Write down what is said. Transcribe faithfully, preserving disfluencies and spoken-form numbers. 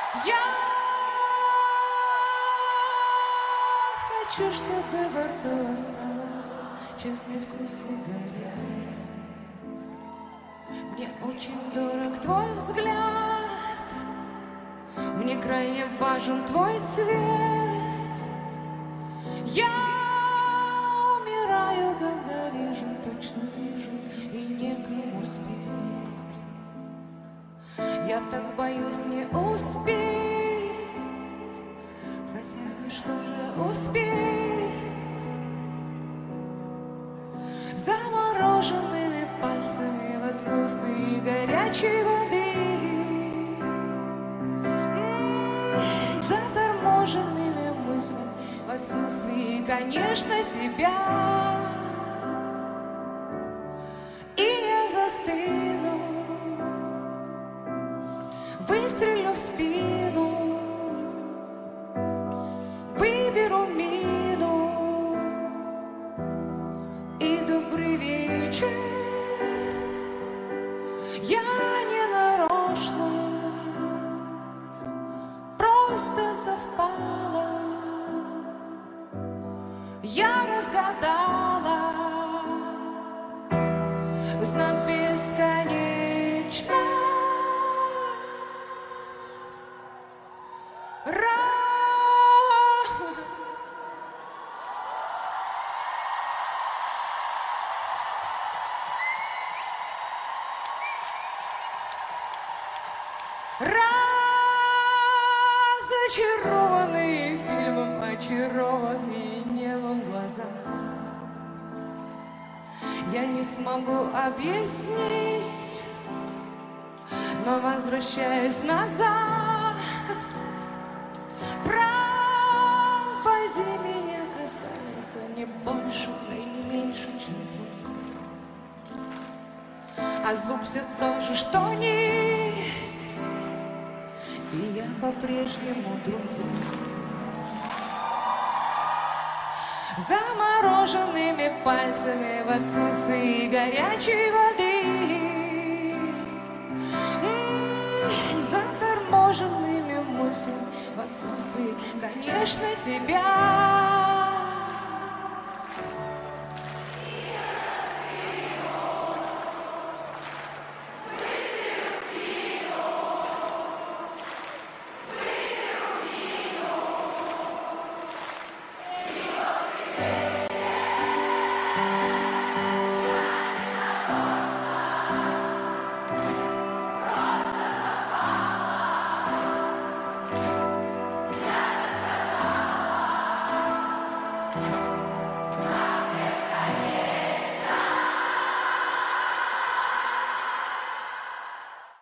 Я хочу, чтобы во рту остался честный вкус сигарет. Мне очень дорог твой взгляд, мне крайне важен твой цвет. Я умираю, когда вижу, точно вижу, и некому спеть. Я так боюсь не успеть, хотя бы что же успеть. Замороженными пальцами в отсутствии горячей воды, м-м, заторможенными мыслями в отсутствии, конечно, тебя. И я застыну, выстрелю в спину, выберу мину и добрый вечер. Я не нарочно, просто совпало. Я разгадала знак бесконечно. Разочарованные фильмом, очарованные небом глаза. Я не смогу объяснить, но возвращаюсь назад. Проводи меня, останется не больше и не меньше, чем звук. А звук все то же, что есть, и я по-прежнему друг. Замороженными пальцами в отсутствии горячей воды, м-м, заторможенными мыслями в отсутствии, конечно, тебя.